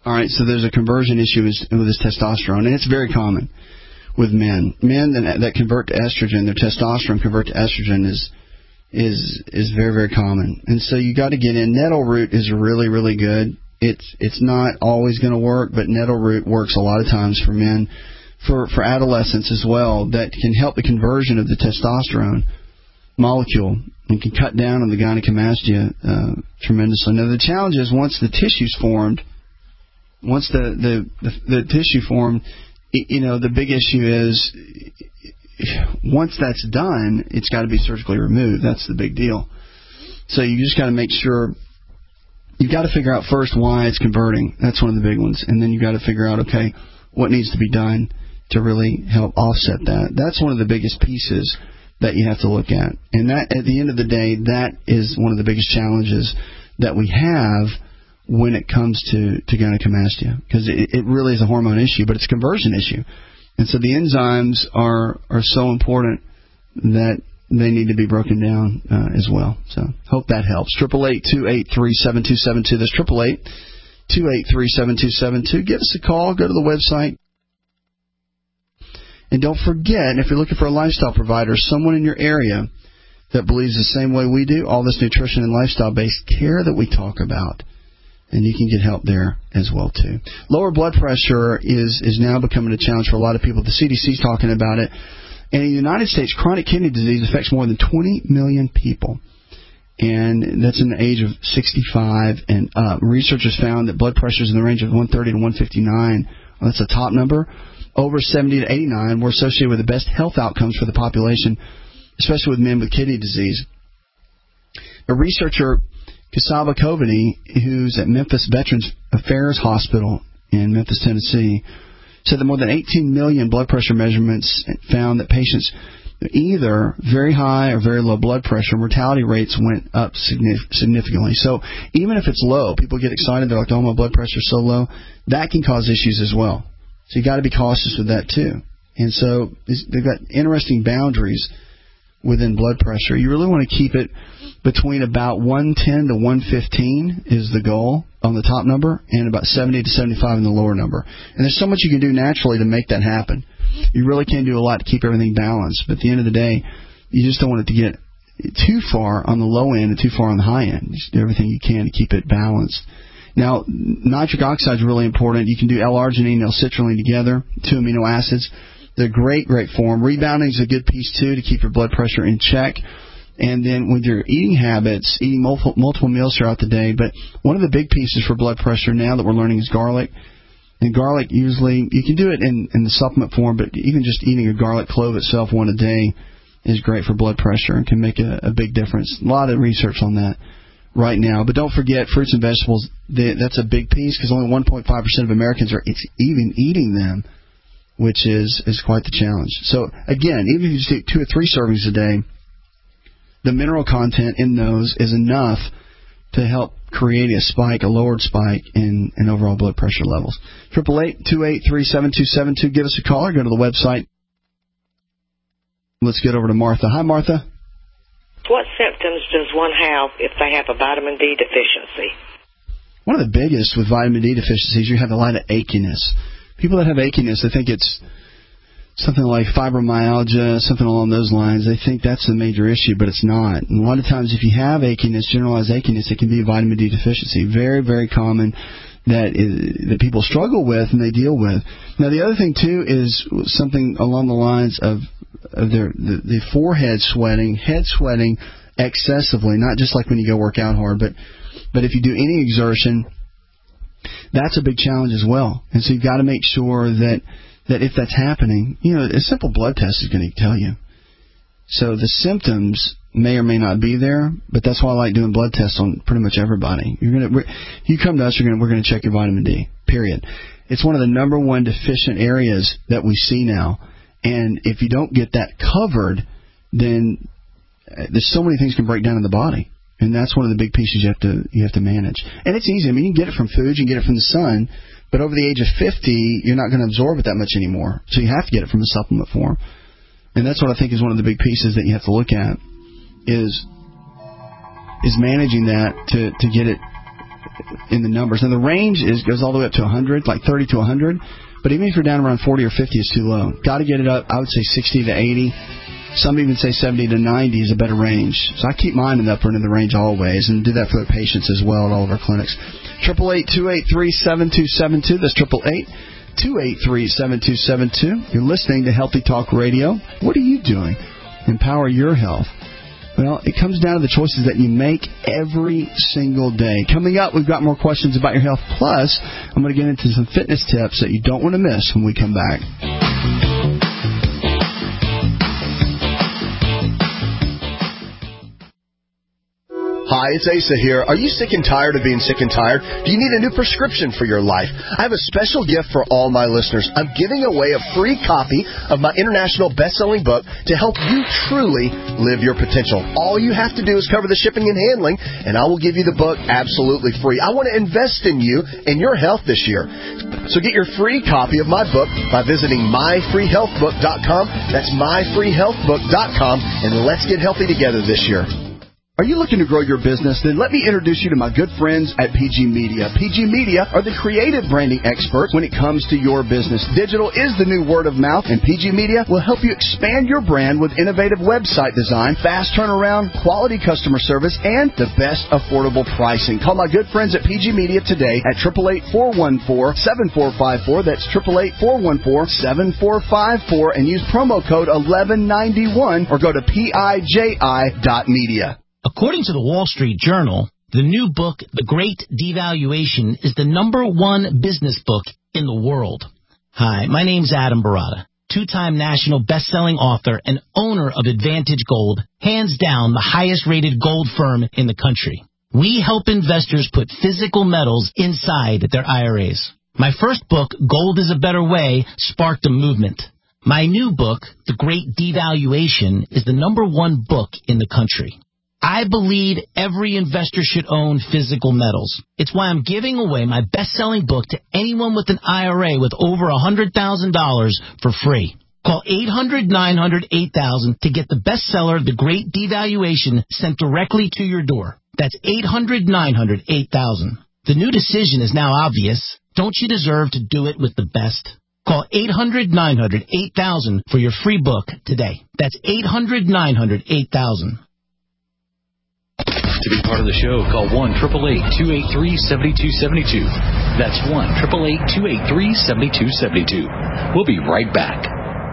All right, so there's a conversion issue with, with this testosterone, and it's very common with men. Men that, that convert to estrogen, their testosterone convert to estrogen is is is very, very common. And so you got to get in. Nettle root is really, really good. It's it's not always going to work, but nettle root works a lot of times for men, for, for adolescents as well, that can help the conversion of the testosterone molecule and can cut down on the gynecomastia uh, tremendously. Now, the challenge is once the tissue's formed, once the, the, the, the tissue formed, you know, the big issue is once that's done, it's got to be surgically removed. That's the big deal. So you just got to make sure, you've got to figure out first why it's converting. That's one of the big ones. And then you got to figure out, okay, what needs to be done to really help offset that. That's one of the biggest pieces that you have to look at. And that, at the end of the day, that is one of the biggest challenges that we have when it comes to, to gynecomastia, because it, it really is a hormone issue, but it's a conversion issue. And so the enzymes are, are so important that they need to be broken down uh, as well. So hope that helps. eight eight eight, two eight three, seven two seven two. That's eight eight eight, two eight three, seven two seven two. Give us a call. Go to the website. And don't forget, if you're looking for a lifestyle provider, someone in your area that believes the same way we do, all this nutrition and lifestyle-based care that we talk about, and you can get help there as well, too. Lower blood pressure is, is now becoming a challenge for a lot of people. The C D C is talking about it. And in the United States, chronic kidney disease affects more than twenty million people. And that's in the age of sixty-five and up. Researchers found that blood pressures in the range of one thirty to one fifty-nine, well, that's a top number, over seventy to eighty-nine were associated with the best health outcomes for the population, especially with men with kidney disease. A researcher, Kasaba Kovany, who's at Memphis Veterans Affairs Hospital in Memphis, Tennessee, said that more than eighteen million blood pressure measurements found that patients either very high or very low blood pressure, mortality rates went up significantly. So even if it's low, people get excited, they're like, oh, my blood pressure's so low, that can cause issues as well. So you got to be cautious with that too. And so they've got interesting boundaries within blood pressure. You really want to keep it between about one ten to one fifteen is the goal on the top number, and about seventy to seventy-five in the lower number. And there's so much you can do naturally to make that happen. You really can do a lot to keep everything balanced. But at the end of the day, you just don't want it to get too far on the low end and too far on the high end. Just do everything you can to keep it balanced. Now, nitric oxide is really important. You can do L-arginine and L-citrulline together, two amino acids. They're great, great form. Rebounding is a good piece, too, to keep your blood pressure in check. And then with your eating habits, eating multiple, multiple meals throughout the day. But one of the big pieces for blood pressure now that we're learning is garlic. And garlic usually, you can do it in, in the supplement form, but even just eating a garlic clove itself one a day is great for blood pressure and can make a, a big difference. A lot of research on that right now. But don't forget, fruits and vegetables, they, that's a big piece because only one point five percent of Americans are even eating them, which is, is quite the challenge. So, again, even if you just eat two or three servings a day, the mineral content in those is enough to help create a spike, a lowered spike in, in overall blood pressure levels. eight eight eight, two eight three, seven two seven two. Give us a call or go to the website. Let's get over to Martha. Hi, Martha. What symptoms does one have if they have a vitamin D deficiency? One of the biggest with vitamin D deficiencies, you have a lot of achiness. People that have achiness, they think it's something like fibromyalgia, something along those lines. They think that's a major issue, but it's not. And a lot of times if you have achiness, generalized achiness, it can be a vitamin D deficiency. Very, very common that is, that people struggle with and they deal with. Now, the other thing, too, is something along the lines of, of their the, the forehead sweating, head sweating excessively, not just like when you go work out hard, but, but if you do any exertion, that's a big challenge as well. And so you've got to make sure that that if that's happening, you know, a simple blood test is going to tell you. So the symptoms may or may not be there, but that's why I like doing blood tests on pretty much everybody. You're going to, you come to us, you're going to, we're going to check your vitamin D, period. It's one of the number one deficient areas that we see now. And if you don't get that covered, then there's so many things can break down in the body. And that's one of the big pieces you have to you have to manage. And it's easy. I mean, you can get it from food, you can get it from the sun, but over the age of fifty, you're not going to absorb it that much anymore. So you have to get it from a supplement form. And that's what I think is one of the big pieces that you have to look at is is managing that to, to get it in the numbers. And the range is goes all the way up to one hundred, like thirty to one hundred. But even if you're down around forty or fifty, it's too low. Got to get it up, I would say sixty to eighty. Some even say seventy to ninety is a better range. So I keep mine in the upper end of the range always, and do that for the patients as well at all of our clinics. eight eight eight, two eight three, seven two seven two. That's eight eight eight, two eight three, seven two seven two. You're listening to Healthy Talk Radio. What are you doing? Empower your health. Well, it comes down to the choices that you make every single day. Coming up, we've got more questions about your health. Plus, I'm going to get into some fitness tips that you don't want to miss when we come back. Hi, it's Asa here. Are you sick and tired of being sick and tired? Do you need a new prescription for your life? I have a special gift for all my listeners. I'm giving away a free copy of my international best-selling book to help you truly live your potential. All you have to do is cover the shipping and handling, and I will give you the book absolutely free. I want to invest in you and your health this year. So get your free copy of my book by visiting my free health book dot com. That's my free health book dot com, and let's get healthy together this year. Are you looking to grow your business? Then let me introduce you to my good friends at P G Media. P G Media are the creative branding experts when it comes to your business. Digital is the new word of mouth, and P G Media will help you expand your brand with innovative website design, fast turnaround, quality customer service, and the best affordable pricing. Call my good friends at P G Media today at eight eight eight, four one four, seven four five four. That's eight eight eight, four one four, seven four five four, and use promo code eleven ninety-one or go to P I J I dot media. According to the Wall Street Journal, the new book, The Great Devaluation, is the number one business book in the world. Hi, my name's Adam Barata, two-time national best-selling author and owner of Advantage Gold, hands down the highest-rated gold firm in the country. We help investors put physical metals inside their I R As. My first book, Gold is a Better Way, sparked a movement. My new book, The Great Devaluation, is the number one book in the country. I believe every investor should own physical metals. It's why I'm giving away my best-selling book to anyone with an I R A with over one hundred thousand dollars for free. Call eight hundred, nine hundred, eight thousand to get the bestseller, The Great Devaluation, sent directly to your door. That's eight hundred, nine hundred, eight thousand. The new decision is now obvious. Don't you deserve to do it with the best? Call eight hundred, nine hundred, eight thousand for your free book today. That's eight hundred, nine hundred, eight thousand. To be part of the show, call one eight eight eight, two eight three, seven two seven two. That's one eight eight eight, two eight three, seven two seven two. We'll be right back.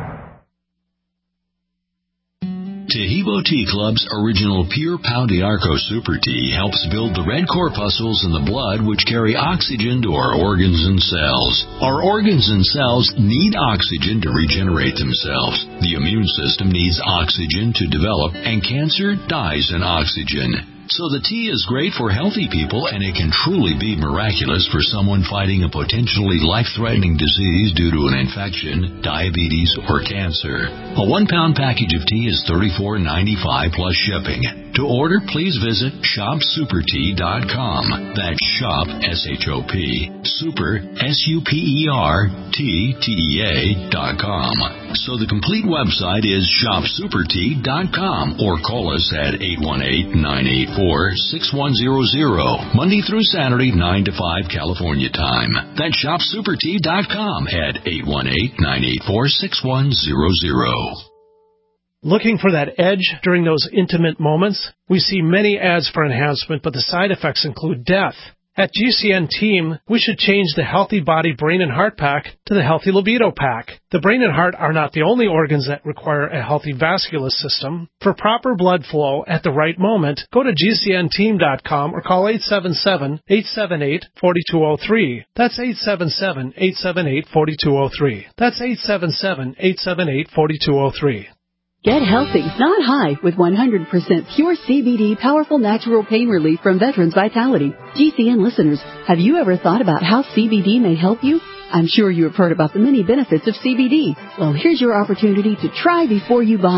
Tahibo Tea Club's original Pure Pau d'Arco Super Tea helps build the red corpuscles in the blood which carry oxygen to our organs and cells. Our organs and cells need oxygen to regenerate themselves. The immune system needs oxygen to develop, and cancer dies in oxygen. So the tea is great for healthy people, and it can truly be miraculous for someone fighting a potentially life-threatening disease due to an infection, diabetes, or cancer. A one-pound package of tea is thirty-four ninety-five plus shipping. To order, please visit shop super tea dot com. That's shop, S H O P, super, S U P E R, T, T E A, dot com. So the complete website is shop super tea dot com, or call us at eight one eight, nine eight four, six one zero zero, Monday through Saturday, nine to five California time. That's shop super tea dot com at eight one eight, nine eight four, six one zero zero. Looking for that edge during those intimate moments? We see many ads for enhancement, but the side effects include death. At G C N Team, we should change the Healthy Body, Brain, and Heart Pack to the Healthy Libido Pack. The brain and heart are not the only organs that require a healthy vascular system. For proper blood flow at the right moment, go to G C N team dot com or call eight seven seven, eight seven eight, four two zero three. That's eight seven seven, eight seven eight, four two zero three. That's eight seven seven, eight seven eight, four two zero three. Get healthy, not high, with one hundred percent pure C B D powerful natural pain relief from Veterans Vitality. G C N listeners, have you ever thought about how C B D may help you? I'm sure you have heard about the many benefits of C B D. Well, here's your opportunity to try before you buy.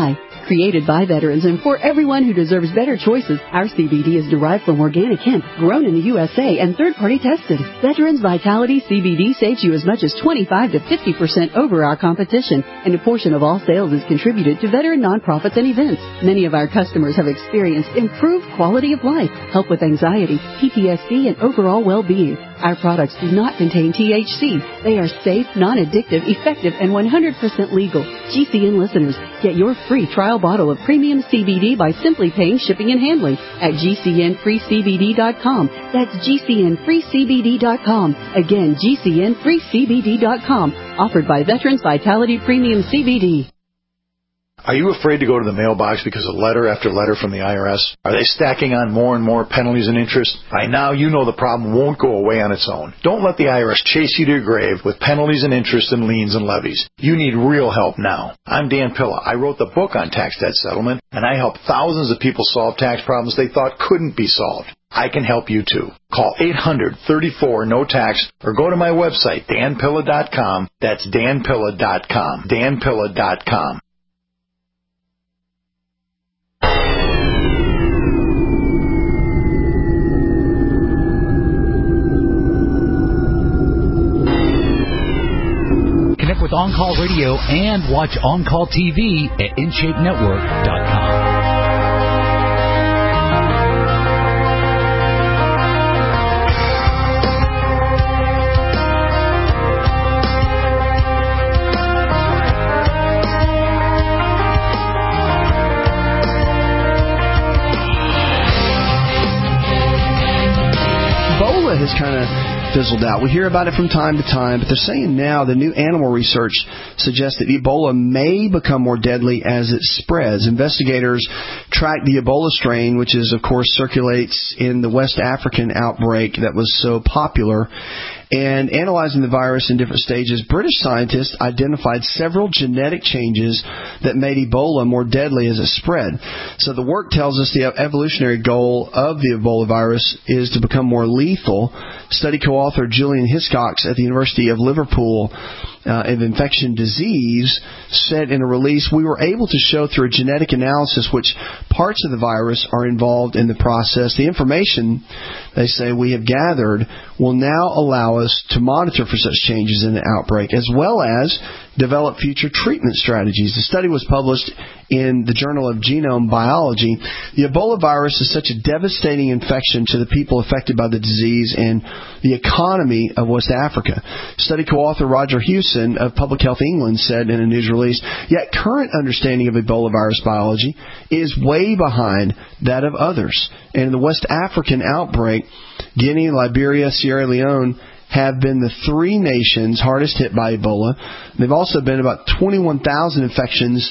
Created by veterans and for everyone who deserves better choices, our C B D is derived from organic hemp, grown in the U S A and third-party tested. Veterans Vitality C B D saves you as much as twenty-five to fifty percent over our competition, and a portion of all sales is contributed to veteran nonprofits and events. Many of our customers have experienced improved quality of life, help with anxiety, P T S D, and overall well-being. Our products do not contain T H C. They are safe, non-addictive, effective, and one hundred percent legal. G C N listeners, get your free trial bottle of premium C B D by simply paying shipping and handling at G C N free C B D dot com. That's G C N free C B D dot com. Again, G C N free C B D dot com. Offered by Veterans Vitality Premium C B D. Are you afraid to go to the mailbox because of letter after letter from the I R S? Are they stacking on more and more penalties and interest? By now, you know the problem won't go away on its own. Don't let the I R S chase you to your grave with penalties and interest and liens and levies. You need real help now. I'm Dan Pilla. I wrote the book on tax debt settlement, and I help thousands of people solve tax problems they thought couldn't be solved. I can help you too. Call eight hundred, thirty-four, no tax or go to my website, dan pilla dot com. That's dan pilla dot com. dan pilla dot com. Connect with On Call Radio and watch On Call T V at in shape network dot com. Ebola has kind of fizzled out. We hear about it from time to time, but they're saying now the new animal research suggests that Ebola may become more deadly as it spreads. Investigators track the Ebola strain, which is, of course, circulates in the West African outbreak that was so popular. And analyzing the virus in different stages, British scientists identified several genetic changes that made Ebola more deadly as it spread. So the work tells us the evolutionary goal of the Ebola virus is to become more lethal. Study co-author Julian Hiscox at the University of Liverpool uh, of Infection Disease said in a release, we were able to show through a genetic analysis which parts of the virus are involved in the process. The information, they say, we have gathered will now allow us to monitor for such changes in the outbreak, as well as develop future treatment strategies. The study was published in the Journal of Genome Biology. The Ebola virus is such a devastating infection to the people affected by the disease and the economy of West Africa. Study co-author Roger Hewson of Public Health England said in a news release, yet current understanding of Ebola virus biology is way behind that of others. And in the West African outbreak, Guinea, Liberia, Sierra Leone have been the three nations hardest hit by Ebola. There have also been about twenty-one thousand infections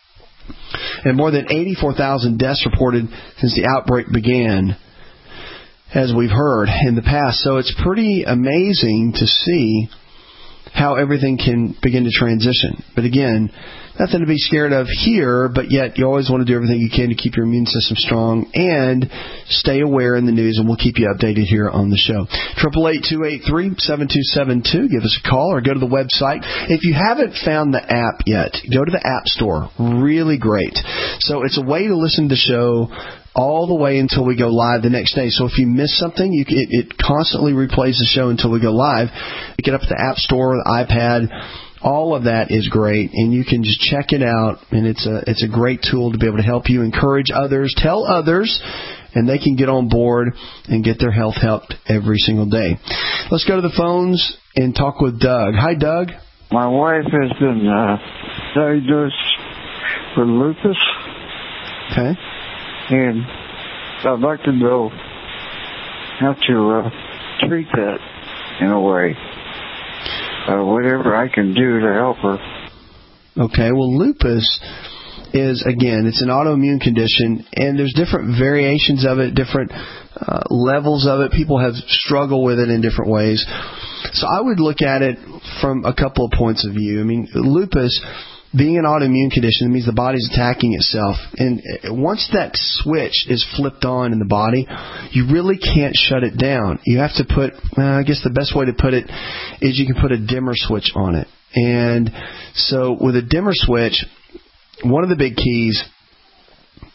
and more than eighty-four thousand deaths reported since the outbreak began, as we've heard in the past. So it's pretty amazing to see how everything can begin to transition. But again, nothing to be scared of here, but yet you always want to do everything you can to keep your immune system strong and stay aware in the news, and we'll keep you updated here on the show. eight eight eight, two eight three, seven two seven two. Give us a call or go to the website. If you haven't found the app yet, go to the App Store. Really great. So it's a way to listen to the show all the way until we go live the next day. So if you miss something, you can, it, it constantly replays the show until we go live. Pick it up at the App Store, the iPad. All of that is great, and you can just check it out, and it's a it's a great tool to be able to help you encourage others, tell others, and they can get on board and get their health helped every single day. Let's go to the phones and talk with Doug. Hi, Doug. My wife has been uh, diagnosed with lupus. Okay. And I'd like to know how to uh, treat that in a way. Uh, whatever I can do to help her. Okay, well, lupus is, again, it's an autoimmune condition, and there's different variations of it, different uh, levels of it. People have struggled with it in different ways. So I would look at it from a couple of points of view. I mean, lupus, being an autoimmune condition, it means the body's attacking itself. And once that switch is flipped on in the body, you really can't shut it down. You have to put, well, I guess the best way to put it is you can put a dimmer switch on it. And so with a dimmer switch, one of the big keys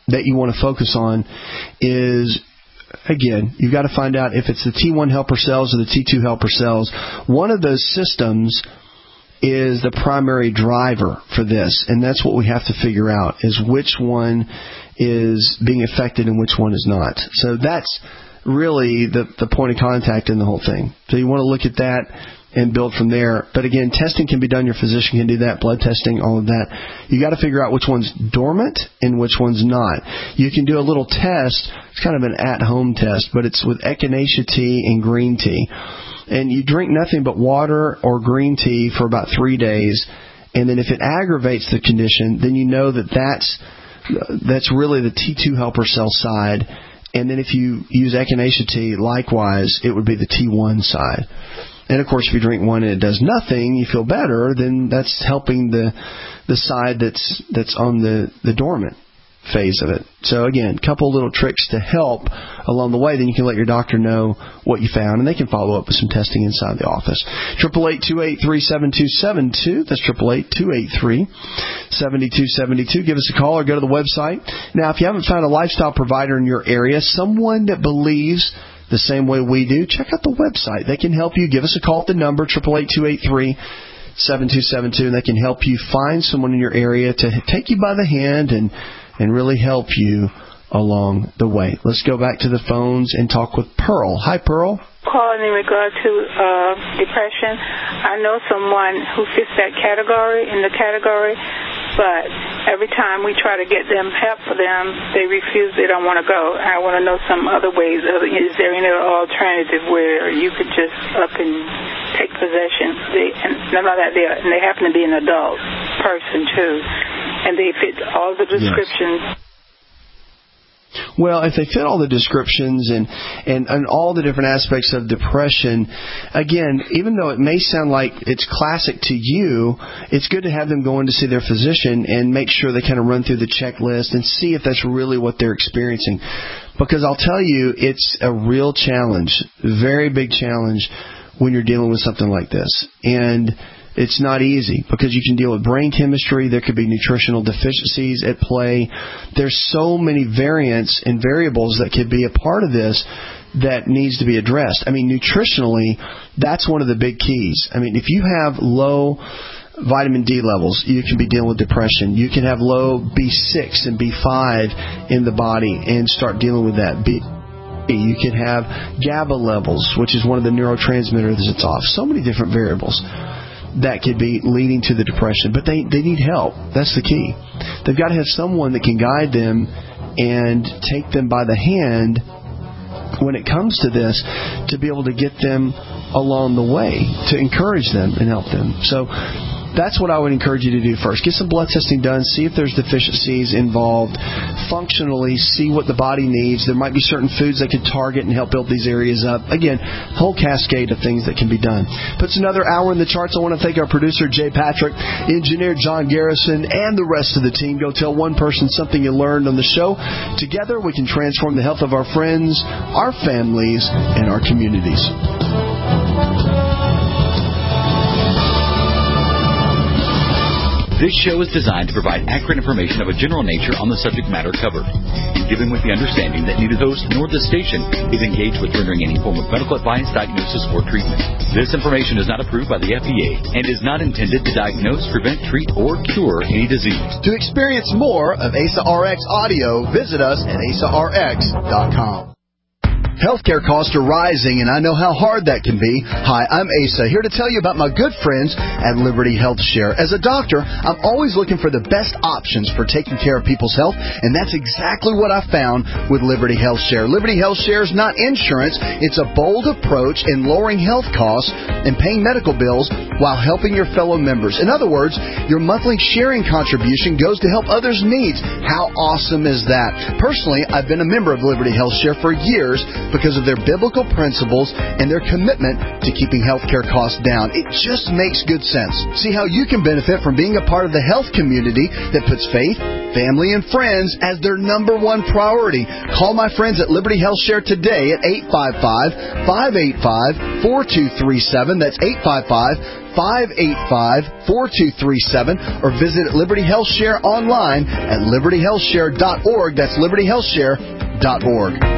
that you want to focus on is, again, you've got to find out if it's the T one helper cells or the T two helper cells. One of those systems is the primary driver for this, and that's what we have to figure out, is which one is being affected and which one is not. So that's really the, the point of contact in the whole thing. So you want to look at that and build from there. But again, testing can be done. Your physician can do that, blood testing, all of that. You got to figure out which one's dormant and which one's not. You can do a little test. It's kind of an at-home test, but it's with echinacea tea and green tea. And you drink nothing but water or green tea for about three days. And then if it aggravates the condition, then you know that that's, that's really the T two helper cell side. And then if you use echinacea tea, likewise, it would be the T one side. And, of course, if you drink one and it does nothing, you feel better, then that's helping the the side that's that's on the, the dormant phase of it. So, again, a couple little tricks to help along the way. Then you can let your doctor know what you found, and they can follow up with some testing inside the office. eight eight eight, two eight three, seven two seven two. That's eight eight eight, two eight three, seven two seven two. Give us a call or go to the website. Now, if you haven't found a lifestyle provider in your area, someone that believes the same way we do, check out the website. They can help you. Give us a call at the number, eight eight eight, two eight three, seven two seven two, and they can help you find someone in your area to take you by the hand and and really help you along the way. Let's go back to the phones and talk with Pearl. Hi, Pearl. Calling in regard to uh, depression. I know someone who fits that category, in the category, but every time we try to get them help for them, they refuse. They don't want to go. I want to know some other ways. Is there any alternative where you could just up and take possession? They, and none of that. They, and they happen to be an adult person too, and they fit all the descriptions. Yes. Well, if they fit all the descriptions and, and, and all the different aspects of depression, again, even though it may sound like it's classic to you, it's good to have them go in to see their physician and make sure they kind of run through the checklist and see if that's really what they're experiencing. Because I'll tell you, it's a real challenge, very big challenge when you're dealing with something like this. And it's not easy because you can deal with brain chemistry. There could be nutritional deficiencies at play. There's so many variants and variables that could be a part of this that needs to be addressed. I mean, nutritionally, that's one of the big keys. I mean, if you have low vitamin D levels, you can be dealing with depression. You can have low B six and B five in the body and start dealing with that. B- you can have GABA levels, which is one of the neurotransmitters that's off. So many different variables that could be leading to the depression. But they, they need help. That's the key. They've got to have someone that can guide them and take them by the hand when it comes to this to be able to get them along the way, to encourage them and help them. So that's what I would encourage you to do first. Get some blood testing done. See if there's deficiencies involved. Functionally, see what the body needs. There might be certain foods that could target and help build these areas up. Again, whole cascade of things that can be done. Puts another hour in the charts. I want to thank our producer, Jay Patrick, engineer John Garrison, and the rest of the team. Go tell one person something you learned on the show. Together, we can transform the health of our friends, our families, and our communities. This show is designed to provide accurate information of a general nature on the subject matter covered, and given with the understanding that neither the host nor the station is engaged with rendering any form of medical advice, diagnosis, or treatment. This information is not approved by the F D A and is not intended to diagnose, prevent, treat, or cure any disease. To experience more of A S A R X audio, visit us at A S A R X dot com. Healthcare costs are rising, and I know how hard that can be. Hi, I'm Asa, here to tell you about my good friends at Liberty Health Share. As a doctor, I'm always looking for the best options for taking care of people's health, and that's exactly what I found with Liberty Health Share. Liberty Health Share is not insurance. It's a bold approach in lowering health costs and paying medical bills while helping your fellow members. In other words, your monthly sharing contribution goes to help others' needs. How awesome is that? Personally, I've been a member of Liberty Health Share for years because of their biblical principles and their commitment to keeping healthcare costs down. It just makes good sense. See how you can benefit from being a part of the health community that puts faith, family, and friends as their number one priority. Call my friends at Liberty Health Share today at eight five five, five eight five, four two three seven. That's eight five five, five eight five, four two three seven. Or visit Liberty Health Share online at liberty health share dot org. That's liberty health share dot org.